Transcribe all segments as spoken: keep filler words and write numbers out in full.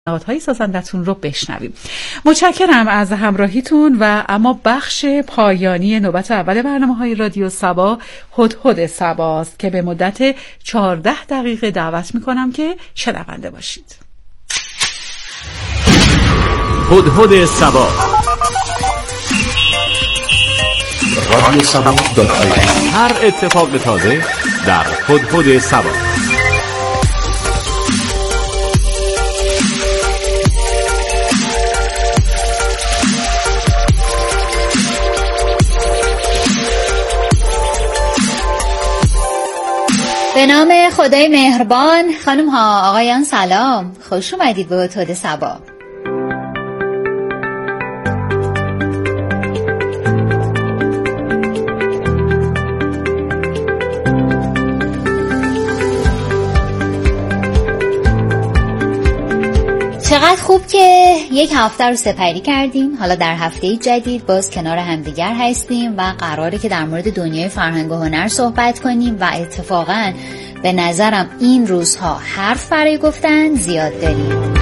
نهادهای سازندتون رو بشنویم. متشکرم از همراهیتون و اما بخش پایانی نوبت اول برنامه‌های رادیو صبا هدهد صباست که به مدت چهارده دقیقه دعوت میکنم که شنونده باشید. هدهد صبا رادیو صبا دات آی تی. هر اتفاق تازه در هدهد صبا. به نام خدای مهربان. خانم ها آقایان سلام، خوش اومدید به هدهد صبا. چقدر خوب که یک هفته رو سپری کردیم. حالا در هفته جدید باز کنار همدیگر هستیم و قراره که در مورد دنیای فرهنگ و هنر صحبت کنیم و اتفاقاً به نظرم این روزها حرف برای گفتن زیاد داریم.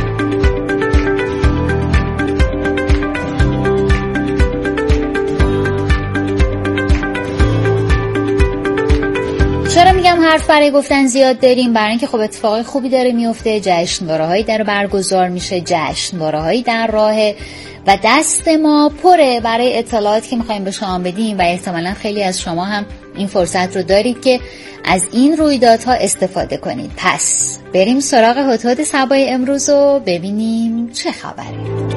چرا میگم حرف برای گفتن زیاد داریم؟ برای اینکه خب اتفاقای خوبی داره میفته، جشنواره‌هایی داره برگزار میشه، جشنواره‌هایی در راهه و دست ما پره برای اطلاعاتی که میخوایم به شما بدیم و احتمالاً خیلی از شما هم این فرصت رو دارید که از این رویدادها استفاده کنید. پس بریم سراغ هدهد صبای امروز و ببینیم چه خبره.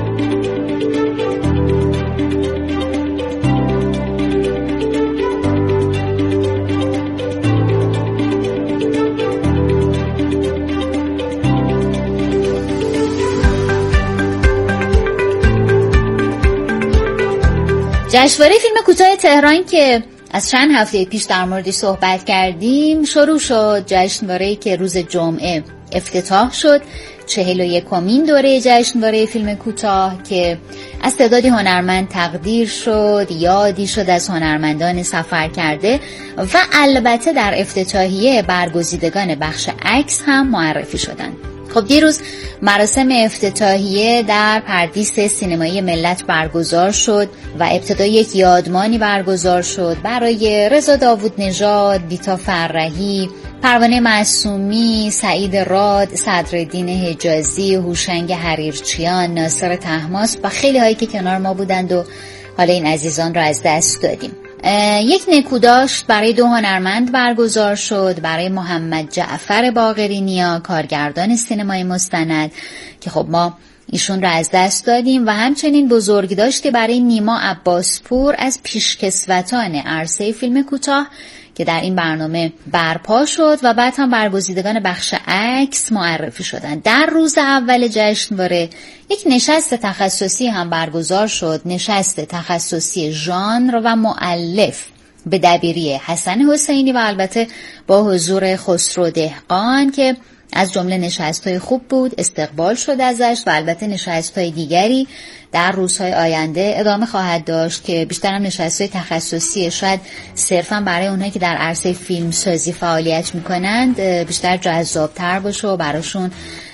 جشنواره فیلم کوتاه تهران که از چند هفته پیش در موردش صحبت کردیم شروع شد. جشنواره‌ای که روز جمعه افتتاح شد، چهل و یکمین دوره جشنواره فیلم کوتاه که از تعدادی هنرمند تقدیر شد، یادی شد از هنرمندان سفر کرده و البته در افتتاحیه برگزیدگان بخش عکس هم معرفی شدند. خب دیروز مراسم افتتاحیه در پردیس سینمایی ملت برگزار شد و ابتدا یک یادمانی برگزار شد برای رضا داوود نژاد، بیتا فرحی، پروانه معصومی، سعید راد، صدرالدین حجازی، هوشنگ حریرچیان، ناصر طهماسب و خیلی هایی که کنار ما بودند و حالا این عزیزان را از دست دادیم. یک نکوداشت برای دو هنرمند برگزار شد، برای محمد جعفر باقرینیا کارگردان سینمای مستند که خب ما ایشون را از دست دادیم و همچنین بزرگداشتی برای نیما عباسپور از پیشکسوتان عرصه فیلم کوتاه که در این برنامه برپا شد و بعد هم برگزیدگان بخش عکس معرفی شدند. در روز اول جشنواره یک نشست تخصصی هم برگزار شد، نشست تخصصی ژانر و مؤلف به دبیری حسن حسینی و البته با حضور خسرو دهقان که از جمله نشست‌های خوب بود، استقبال شد ازش و البته نشست‌های دیگری در روزهای آینده ادامه خواهد داشت که بیشتر هم نشست‌های تخصصی، شاید صرفاً برای اونهایی که در عرصه فیلمسازی فعالیت می‌کنند بیشتر جذاب‌تر باشه و براشون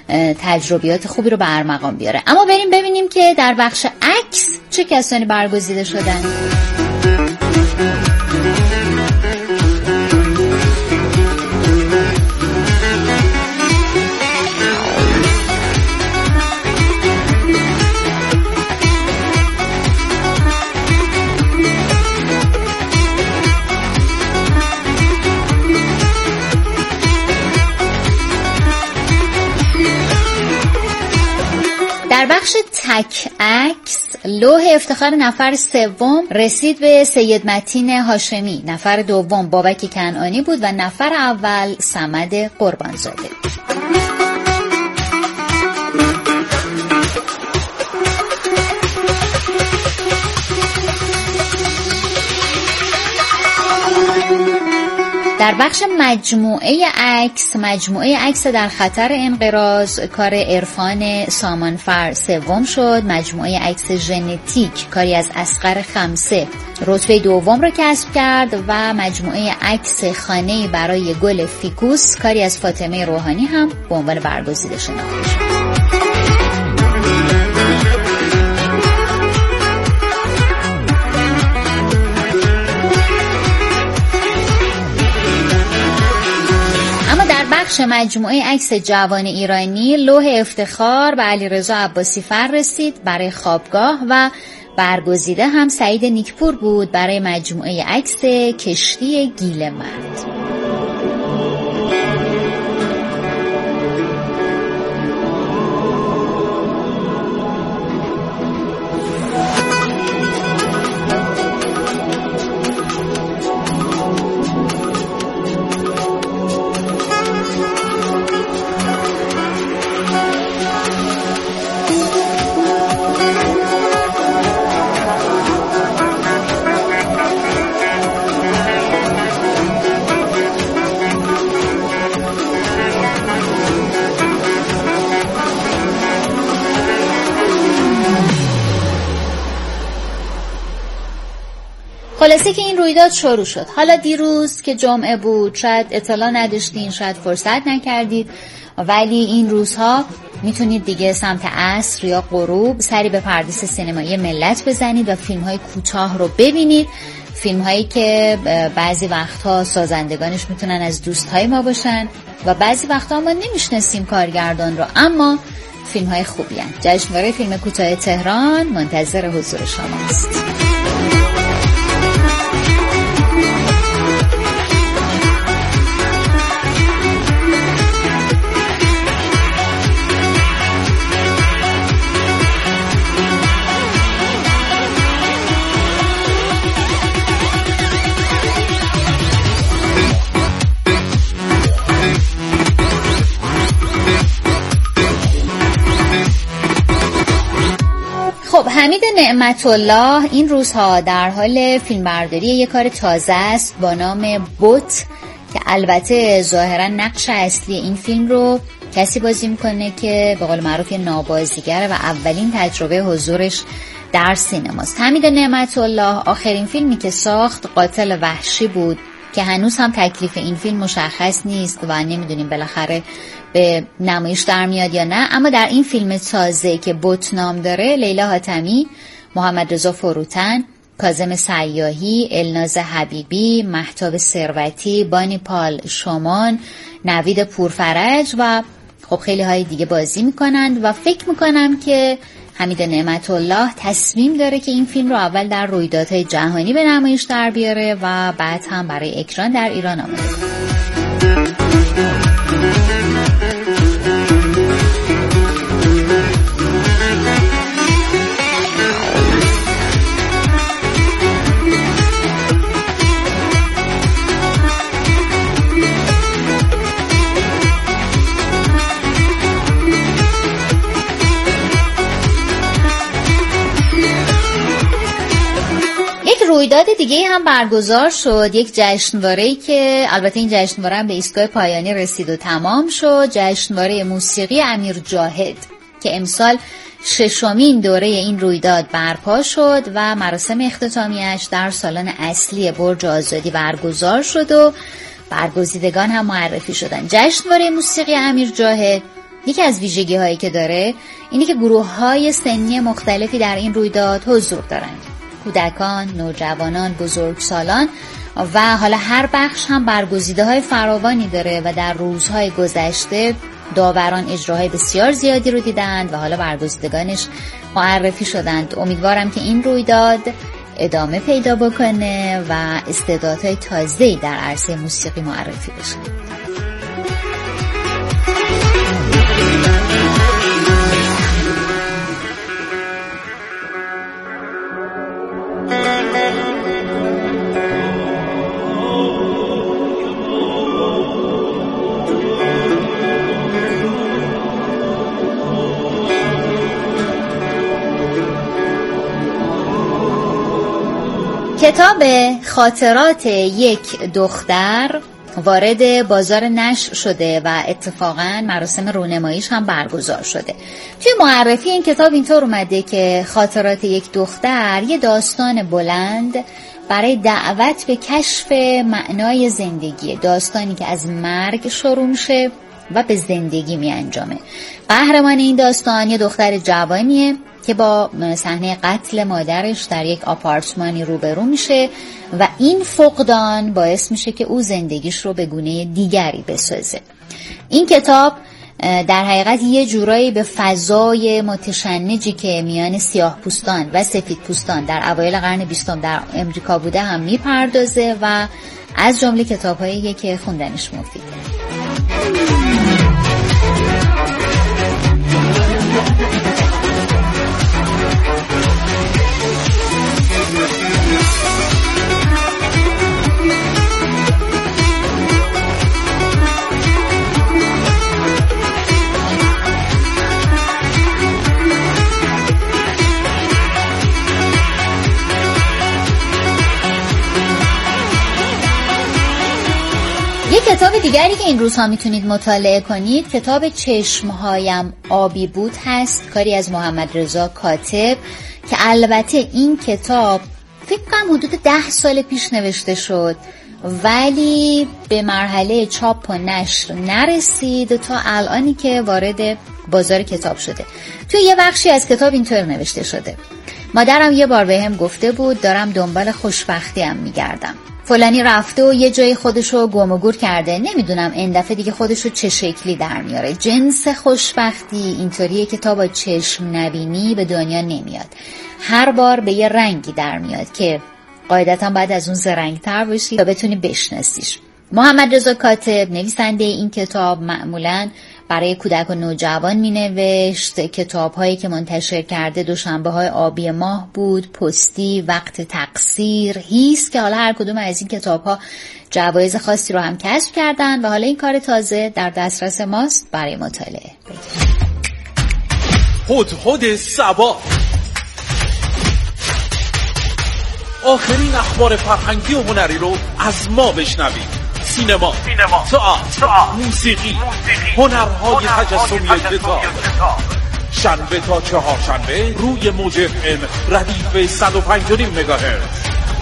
تجربیات خوبی رو به ارمغان بیاره. اما بریم ببینیم که در بخش عکس چه کسانی برگزیده شدن. در بخش تک عکس لوح افتخار نفر سوم رسید به سید متین هاشمی، نفر دوم بابک کنعانی بود و نفر اول صمد قربانزاده. در بخش مجموعه عکس، مجموعه عکس در خطر انقراض کار عرفان سامانفر سوم شد. مجموعه عکس ژنتیک کاری از اصغر خمسه رتبه دوم را کسب کرد و مجموعه عکس خانه‌ای برای گل فیکوس کاری از فاطمه روحانی هم به عنوان برگزیده شناخته شد. بخش مجموعه عکس جوان ایرانی لوح افتخار به علیرضا عباسی فر رسید برای خوابگاه و برگزیده هم سعید نیکپور بود برای مجموعه عکس کشتی گیل مرد. خلاصه که این رویداد شروع شد. حالا دیروز که جمعه بود شاید اطلاع نداشتین، شاید فرصت نکردید، ولی این روزها میتونید دیگه سمت عصر یا غروب سری به پردیس سینمایی ملت بزنید و فیلم های کوتاه رو ببینید، فیلم هایی که بعضی وقتها سازندگانش میتونن از دوستهای ما باشن و بعضی وقتها ما نمیشناسیم کارگردان رو، اما فیلم های خوبی هست. جشنواره فیلم کوتاه تهران منتظر حضور شماست. خب حمید نعمت الله این روزها در حال فیلمبرداری یک کار تازه است با نام بوت که البته ظاهرا نقش اصلی این فیلم رو کسی بازی میکنه که به قول معروف نابازیگره و اولین تجربه حضورش در سینماست. حمید نعمت الله آخرین فیلمی که ساخت قاتل وحشی بود که هنوز هم تکلیف این فیلم مشخص نیست و نمیدونیم بالاخره به نمایش در میاد یا نه، اما در این فیلم تازه که بوت نام داره لیلا حاتمی، محمد رضا فروتن، کاظم سیاحی، الناز حبیبی، مهتاب ثروتی، بانی پال شومان، نوید پورفرج و خب خیلی های دیگه بازی میکنند و فکر میکنم که حمید نعمت الله تصمیم داره که این فیلم رو اول در رویدادهای جهانی به نمایش در بیاره و بعد هم برای اکران در ایران آماده کنه. رویداد دیگه هم برگزار شد، یک جشنواره‌ای که البته این جشنواره هم به ایستگاه پایانی رسید و تمام شد، جشنواره موسیقی امیر جاهد که امسال ششمین دوره این رویداد برپا شد و مراسم اختتامیش در سالن اصلی برج آزادی برگزار شد و برگزیدگان هم معرفی شدن. جشنواره موسیقی امیر جاهد یکی از ویژگی هایی که داره اینه که گروه های سنی مختلفی در این رویداد حضور دارند، کودکان، نوجوانان، بزرگسالان و حالا هر بخش هم برگزیده های فراوانی داره و در روزهای گذشته داوران اجراهای بسیار زیادی رو دیدند و حالا برگزیدگانش معرفی شدند. امیدوارم که این رویداد ادامه پیدا بکنه و استعدادهای تازه‌ای در عرصه موسیقی معرفی بشه. کتاب خاطرات یک دختر وارد بازار نشر شده و اتفاقاً مراسم رونماییش هم برگزار شده. توی معرفی این کتاب اینطور اومده که خاطرات یک دختر یه داستان بلند برای دعوت به کشف معنای زندگی، داستانی که از مرگ شروع میشه و به زندگی می انجامه. قهرمان این داستان یه دختر جوانیه که با صحنه قتل مادرش در یک آپارتمانی روبرو میشه و این فقدان باعث میشه که او زندگیش رو به گونه دیگری بسازه. این کتاب در حقیقت یه جورایی به فضای متشنجی که میان سیاه پوستان و سفید پوستان در اوایل قرن بیستم در امریکا بوده هم میپردازه و از جمله کتاب‌هایی که خوندنش مفیده. یک کتاب دیگری که این روزها میتونید مطالعه کنید کتاب چشمهایم آبی بود هست، کاری از محمد رضا کاتب که البته این کتاب فکر کنم حدود ده سال پیش نوشته شد ولی به مرحله چاپ و نشر نرسید تا الانی که وارد بازار کتاب شده. توی یه بخشی از کتاب اینطور نوشته شده: مادرم یه بار بهم گفته بود دارم دنبال خوشبختیم میگردم. فلانی رفته و یه جای خودشو گم و گور کرده، نمیدونم این دفعه دیگه خودشو چه شکلی در میاره. جنس خوشبختی اینطوریه که تا با چشم نبینی به دنیا نمیاد، هر بار به یه رنگی در میاد که قاعدتا باید از اون زرنگ تر باشی تا بتونی بشناسیش. محمد رضا کاتب نویسنده این کتاب معمولاً برای کودک و نوجوان می نوشت. کتاب هایی که منتشر کرده دوشنبه های آبی ماه بود، پستی، وقت تقصیر، هیست که حالا هر کدوم از این کتاب ها جوایز خاصی رو هم کسب کردن و حالا این کار تازه در دسترس ماست برای مطالعه. هدهد صبا، آخرین اخبار فرهنگی و هنری رو از ما بشنوید. سینما، سینما، تئاتر، موسیقی، موسیقی، هنرهای تجسمی کتاب. شنبه تا چهارشنبه روی موج اف ام ردیف صد و پنج و نیم مگاهرتز.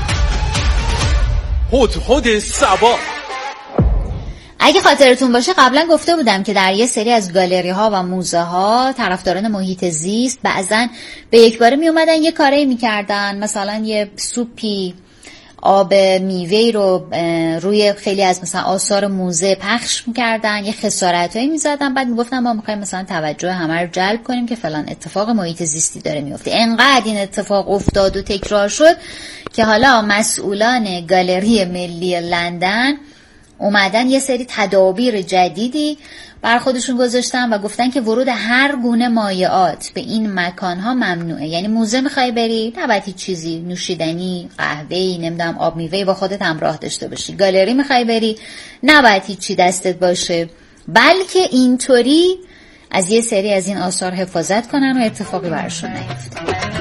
هدهد صبا. اگه خاطرتون باشه قبلا گفته بودم که در یه سری از گالری ها و موزه ها طرفداران محیط زیست بعضن به یک باره می اومدن یه کاری می کردن، مثلا یه سوپی آب میوه رو روی خیلی از مثلا آثار موزه پخش می‌کردن، یه خسارتایی می‌زدن، بعد میگفتن ما می‌خوایم مثلا توجه همه رو جلب کنیم که فلان اتفاق محیط زیستی داره میفته. انقدر این اتفاق افتاد و تکرار شد که حالا مسئولان گالری ملی لندن اومدن یه سری تدابیر جدیدی بر خودشون گذاشتن و گفتن که ورود هر گونه مایعات به این مکانها ممنوعه. یعنی موزه میخوای بری نباید هیچ چیزی، نوشیدنی، قهوه‌ای، نمیدونم آب میوه‌ای با خودت همراه داشته باشی. گالری میخوای بری نباید هیچ چی دستت باشه، بلکه اینطوری از یه سری از این آثار حفاظت کنن و اتفاقی براشون نیفته.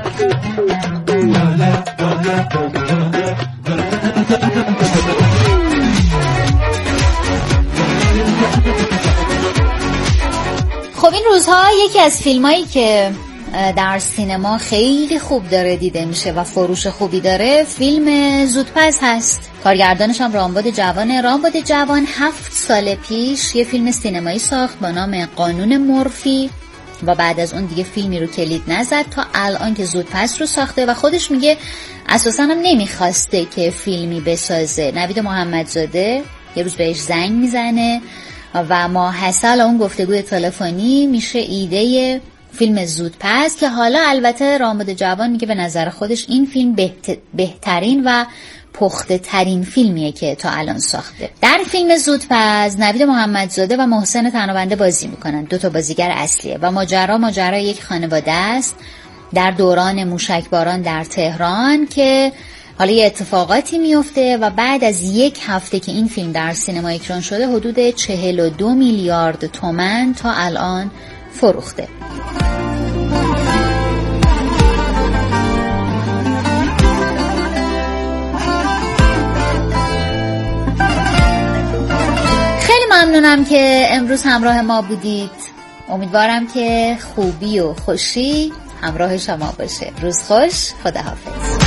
خب این روزها یکی از فیلمایی که در سینما خیلی خوب داره دیده میشه و فروش خوبی داره فیلم زودپز هست. کارگردانش هم رامبد جوانه. رامبد جوان هفت سال پیش یه فیلم سینمایی ساخت با نام قانون مورفی و بعد از اون دیگه فیلمی رو کلید نزد تا الان که زودپز رو ساخته و خودش میگه اساسا هم نمیخواسته که فیلمی بسازه. نوید محمدزاده یه روز بهش زنگ میزنه و ما حاصل اون گفتگوی تلفنی میشه ایده فیلم زودپز که حالا البته رامبد جوان میگه به نظر خودش این فیلم بهت... بهترین و پخته ترین فیلمیه که تا الان ساخته. در فیلم زودپز نوید محمدزاده و محسن تنابنده بازی میکنن، دو تا بازیگر اصلیه و ماجرا ماجرا یک خانواده است در دوران موشکباران در تهران که حالا یه اتفاقاتی میفته و بعد از یک هفته که این فیلم در سینما اکران شده حدود چهل و دو میلیارد تومان تا الان فروخته. خیلی ممنونم که امروز همراه ما بودید. امیدوارم که خوبی و خوشی همراه شما باشه. روز خوش، خداحافظ.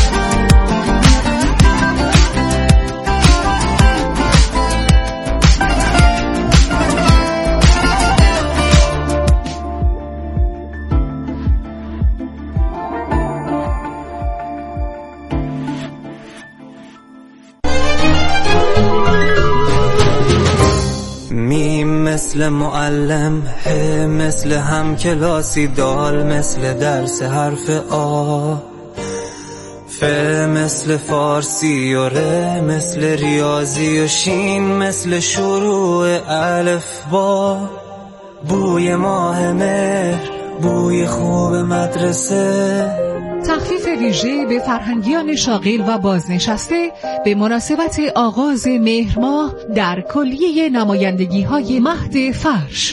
مثل معلم ه، مثل هم کلاسی دال، مثل درس حرف آ، ف مثل فارسی و ر، مثل ریاضی و شین، مثل شروع الف با، بوی ماه مهر، بوی خوب مدرسه. تخفیف ویژه به فرهنگیان شاغل و بازنشسته به مناسبت آغاز مهر ماه در کلیه نمایندگی‌های مهد فرش.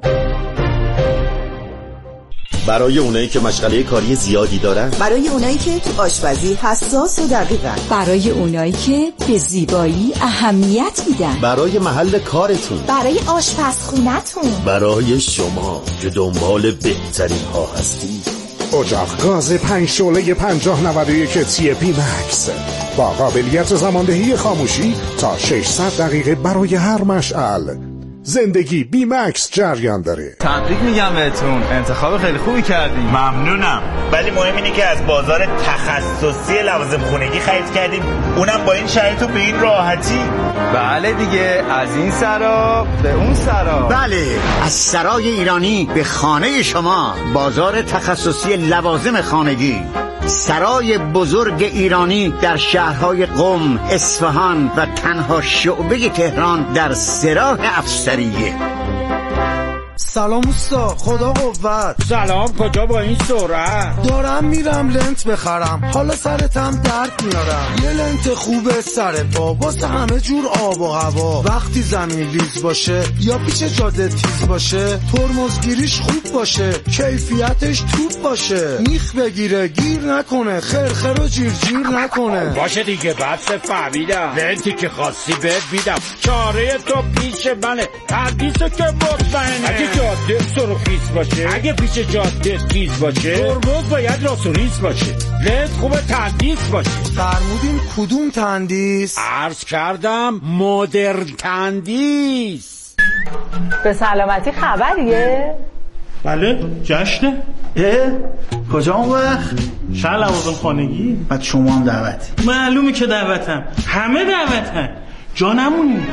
برای اونایی که مشغله کاری زیادی دارن، برای اونایی که تو آشپزی حساس و دقیقن، برای اونایی که به زیبایی اهمیت میدن، برای محل کارتون، برای آشپزخونتون، برای شما که دنبال بهترین ها هستید. اجاق گاز پنج شعله پنجاه نود و یک تی پی مکس با قابلیت زماندهی خاموشی تا ششصد دقیقه برای هر مشعل. زندگی بی مکس جریان داره. تبریک میگم بهتون، انتخاب خیلی خوبی کردیم. ممنونم، ولی مهم اینه که از بازار تخصصی لوازم خونگی خرید کردیم، اونم با این شرایط و به این راحتی. بله دیگه، از این سرا به اون سرا. بله، از سرای ایرانی به خانه شما، بازار تخصصی لوازم خانگی، سرای بزرگ ایرانی در شهرهای قم، اصفهان و تنها شعبه تهران در سراح افسریه. سلام اوستا، خدا قوت. سلام، کجا با این سرعت؟ دارم میرم لنت بخرم، حالا سرتم درد میارم. یه لنت خوبه سر پا واسه همه جور آب و هوا، وقتی زمین لیز باشه یا پیش جاده تیز باشه، ترمزگیریش خوب باشه، کیفیتش توپ باشه، میخ بگیره گیر نکنه، خرخر و جیر جیر نکنه. باشه دیگه، بس فهمیدم، لنتی که خواستی بهت میدم، چاره تو پیش منه، تردیسو که مطمئنه. اگه جاده سرخیز باشه، اگه پیش جاده تیز باشه، ترمز باید راستوریز باشه، لنت خوبه تندیس باشه. فرمودین کدوم تندیس؟ عرض کردم مدرن تندیس. به سلامتی خبریه؟ بله، جشنه. اه؟ کجا اون وقت؟ شهر لوازم خانگی. بعد شما هم دعوتی؟ معلومه که دعوتم، همه دعوتن، جا نمونی.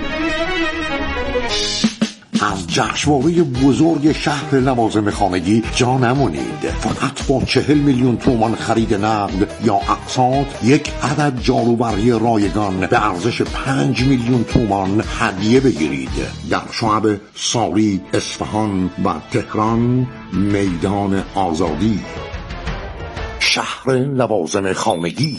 از جشنواره بزرگ شهر لوازم خانگی جا نمونید. فقط با چهل میلیون تومان خرید نقد یا اقساط یک عدد جاروبری رایگان به ارزش پنج میلیون تومان هدیه بگیرید. در شعب ساری، اصفهان و تهران، میدان آزادی. شهر لوازم خانگی.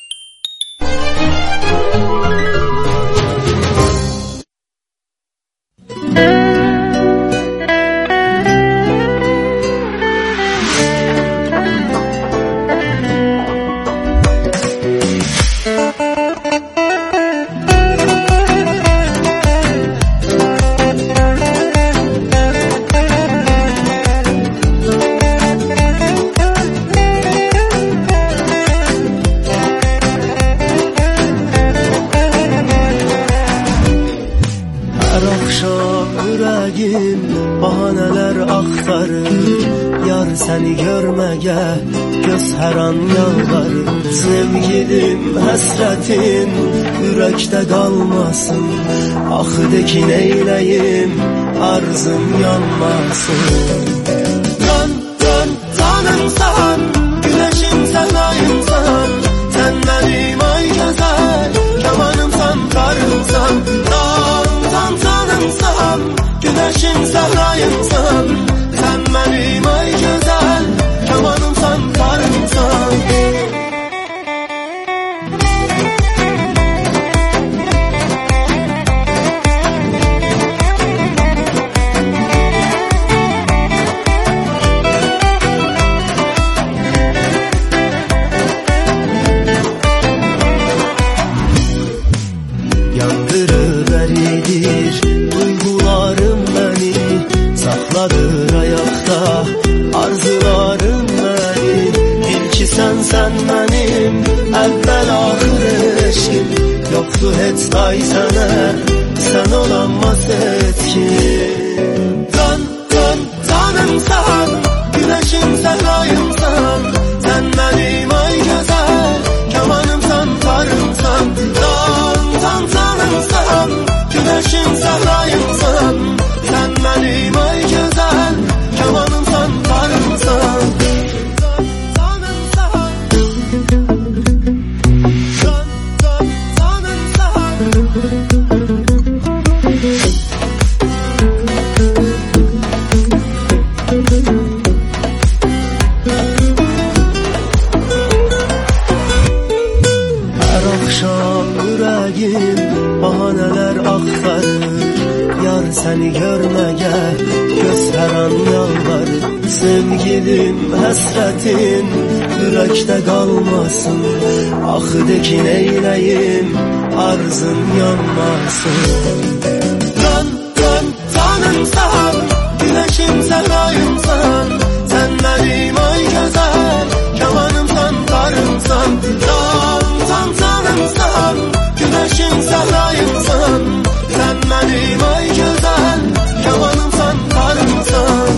Seni görmeye göz her an yalvarır. Sevgilim hasretin yürekte kalmasın. Ah de ki neyleyim arzum yanmasın. Dön dön tanımsan, güneşim sen ayımsan, sen benim ay güzel kemanımsan karımsan. Dön dön tanımsan, güneşim sen ayımsan, sen benim ay güzel kemanımsan karımsan. Yandırıveridir duygularım beni, sakladır ayakta arzularım benim. İlki sen sen benim, evvel ahir eşkim. Yoktu hiç day sana, sen olamaz etkin. Dön dön tanımsan, güneşim sen ayımsan, sen benim ay güzel kemanımsan karımsan. Dön dön tanımsan, güneşim sen ayımsan, sen benim həsrətin ürəkdə qalmasın. Axı de ki neyləyim, arzın yanmasın. Can, can, canımsan, güneşim səhrayımsan, sən mənim ay gözəl, kamanımsan, tarımsan. Can, can, canımsan, güneşim səhrayımsan, sən mənim ay gözəl, kamanımsan, tarımsan.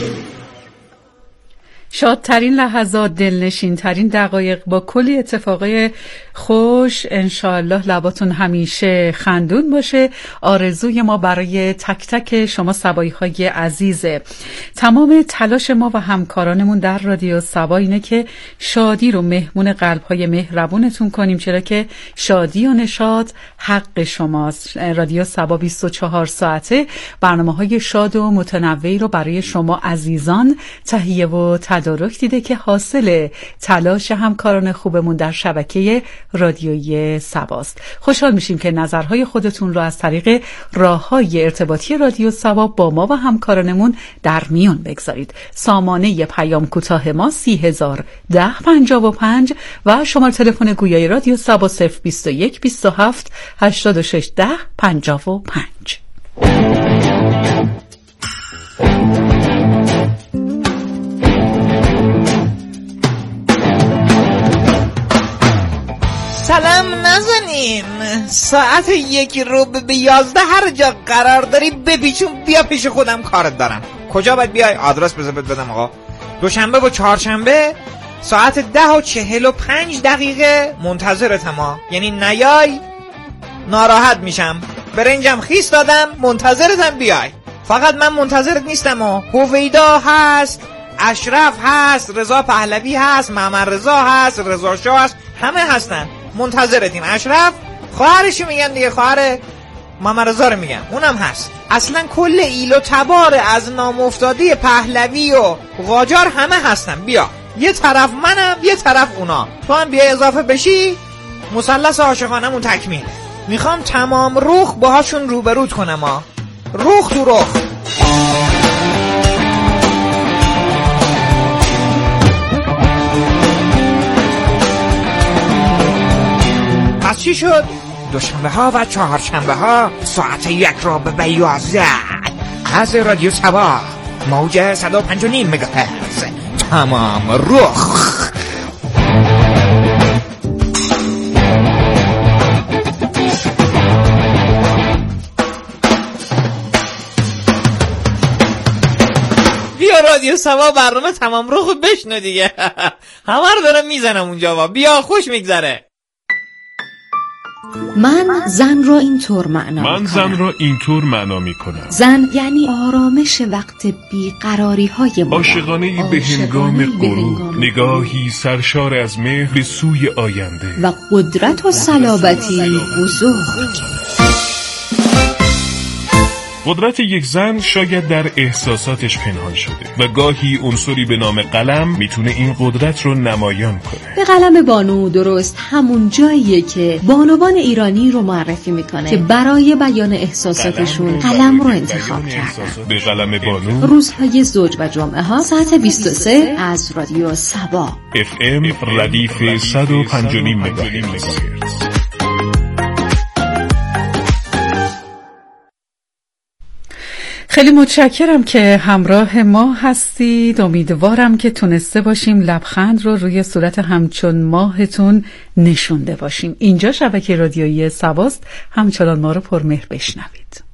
شادترین لحظات، دلنشین ترین دقایق با کلی اتفاقای خوش. انشاءالله لباتون همیشه خندون باشه. آرزوی ما برای تک تک شما سبایی های عزیزه. تمام تلاش ما و همکارانمون در رادیو سبا اینه که شادی رو مهمون قلب های مهربونتون کنیم، چرا که شادی و نشاط حق شماست. رادیو سبا بیست و چهار ساعته برنامه های شاد و متنوعی رو برای شما عزیزان تهیه و تدارک دیده که حاصل تلاش همکاران خوبمون در شبکه رادیویی سباست. خوشحال میشیم که نظرهای خودتون رو از طریق راههای ارتباطی رادیو سبا با ما و همکارانمون در میون بگذارید. سامانه پیام کوتاه ما سی هزار ده پنجاه و پنج و شماره تلفن گویای رادیو سبا صفر بیست و یک بیست و هفت هشتاد و شش ده پنجاه و پنج. سلام نزنین، ساعت یک رو به یازده هر جا قرار داری بپیچون بیا پیش خودم کارت دارم. کجا باید بیای؟ آدرس بذار بدم آقا. دوشنبه و چهارشنبه ساعت ده و چهل و پنج دقیقه منتظرتم ها. یعنی نیای ناراحت میشم. برنجم خیس دادم، منتظرتم بیای. فقط من منتظرت نیستم ها. هویدا هست، اشرف هست، رضا پهلوی هست، محمد رضا هست، رضا شاه هست، همه هستن. منتظرتیم. اشرف خواهرشو میگن دیگه، خواهر محمد رضا رو میگن، اونم هست. اصلا کل ایل و تبار از نام افتاده پهلوی و قاجار همه هستن. بیا یه طرف منم یه طرف اونا، تو هم بیا اضافه بشی، مثلث عاشقانمون تکمیل. میخوام تمام رخ باهاشون روبروت کنم ها، رخ تو رخ. پس چی شد؟ دوشنبه ها و چهارشنبه ها ساعت یک را به بیازده از رادیو سبا موج صد و پنج و نیم مگاهرتز تمام رخ. بیا رادیو سبا برنامه تمام رخ بشنو دیگه. همه رو دارم میزنم اونجا. بیا خوش میگذره. من زن را اینطور معنا من میکنم. زن را اینطور معنا میکنم. زن یعنی آرامش وقت بیقراری های ما، عاشقانه به هنگام غروب، نگاهی سرشار از مهر به سوی آینده و قدرت و صلابتی بزرگ. قدرت یک زن شاید در احساساتش پنهان شده و گاهی عنصری به نام قلم میتونه این قدرت رو نمایان کنه. به قلم بانو درست همون جاییه که بانوان ایرانی رو معرفی میکنه که برای بیان احساساتشون قلم, قلم رو انتخاب کردن. به قلم بانو روزهای زوج و جمعه ها ساعت بیست و سه از رادیو سبا اف ام ردیف صد و پنج و نیم مگاهرتز. خیلی متشکرم که همراه ما هستید. امیدوارم که تونسته باشیم لبخند رو روی صورت همچون ماهتون نشونده باشیم. اینجا شبکه رادیویی سباست، همچنان ما رو پرمهر بشنوید.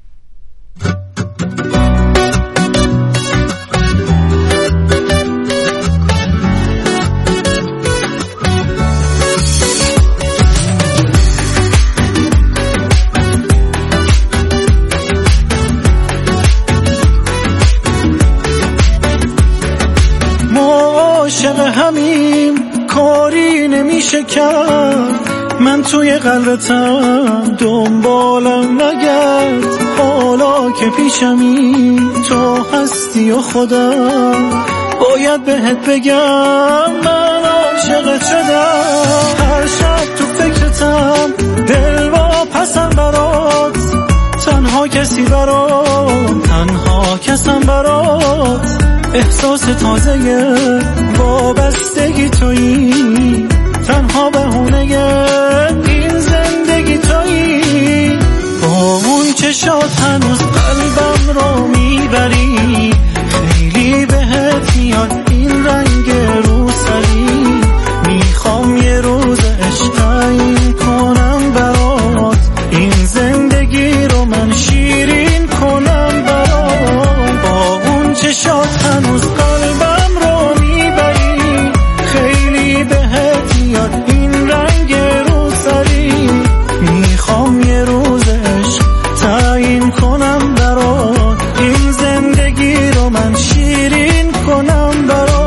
عاشق همیم کاری نمیشه کرد، من توی قلبتم دنبالم نگرد. حالا که پیشمی تو هستی و خودم باید بهت بگم من عاشقت شدم. هر شب تو فکرتم دل با پسم برات، تنها کسی برات، تنها کسم برات. احساس تازه وابستگی تویی، تنها بهونه این زندگی تویی. با اون چشات هنوز قلبم رو میبری، خیلی بهت میاد این رنگ روسری. میخوام یه روز عشق تعیین کنم برات، این زندگی رو من شیرین کنم برات. با اون چشات هنوز قلبم رو میبری، خیلی بهت میاد این رنگ روسری. میخوام یه روز عشق تعیین کنم برات، این زندگی رو من شیرین کنم برات.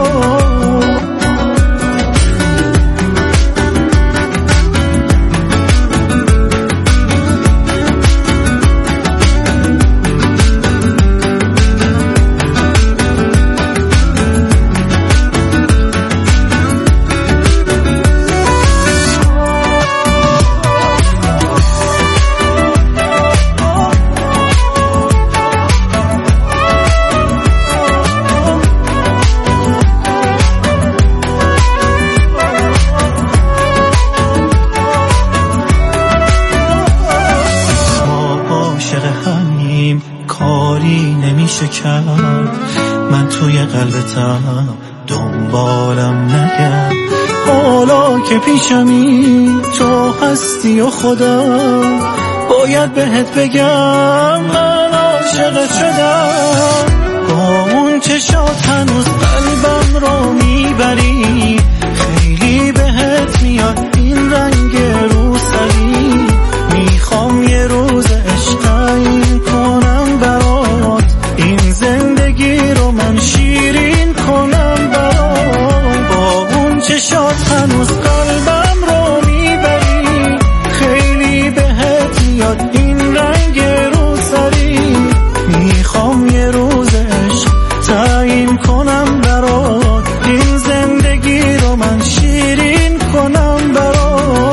من توی قلبتم دنبالم نگرد، حالا که پیشمی تو هستی و خدا باید بهت بگم من عاشقت شدم. با اون چشات هنوز قلبم رو میبری، خیلی بهت میاد این رنگ روسری. میخوام یه روز عشق تعیین کنم برات، این زندگی رو من شیرین کنم برات. با اون چشات هنوز قلبم رو میبری، خیلی بهت میاد این رنگ روسری. میخوام یه روز عشق تعیین کنم برات، این زندگی رو من شیرین کنم برات.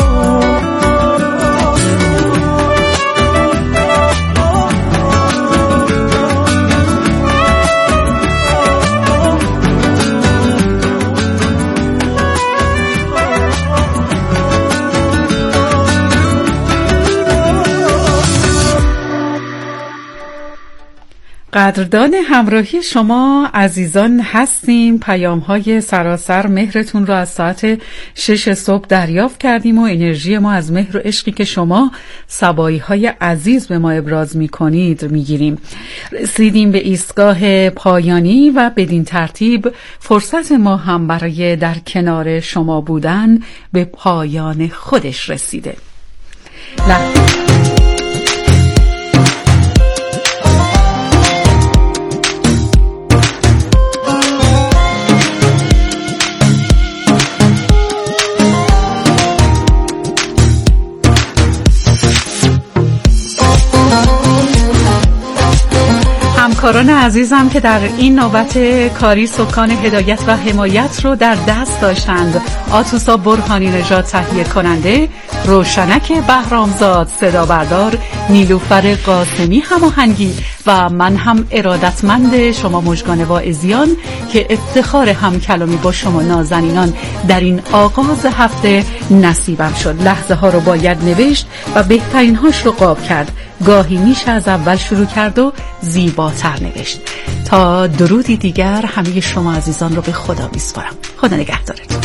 قدردان همراهی شما عزیزان هستیم. پیام های سراسر مهرتون رو از ساعت شش صبح دریافت کردیم و انرژی ما از مهر و عشقی که شما سبایی های عزیز به ما ابراز می کنید می گیریم. رسیدیم به ایستگاه پایانی و بدین ترتیب فرصت ما هم برای در کنار شما بودن به پایان خودش رسیده. لحظه همکاران عزیزم که در این نوبت کاری سکان هدایت و حمایت رو در دست داشتند: آتوسا برهانی نژاد تهیه کننده، روشنک بهرامزاد صدا بردار، نیلوفر قاسمی هماهنگی و من هم ارادتمند شما مژگان واعظیان که افتخار هم کلامی با شما نازنینان در این آغاز هفته نصیبم شد. لحظه ها رو باید نوشت و بهترین هاش رو قاب کرد. گاهی میشه از اول شروع کرد و زیباتر نوشت. تا درودی دیگر همه شما عزیزان رو به خدا میسپارم. خدا نگهدارتون.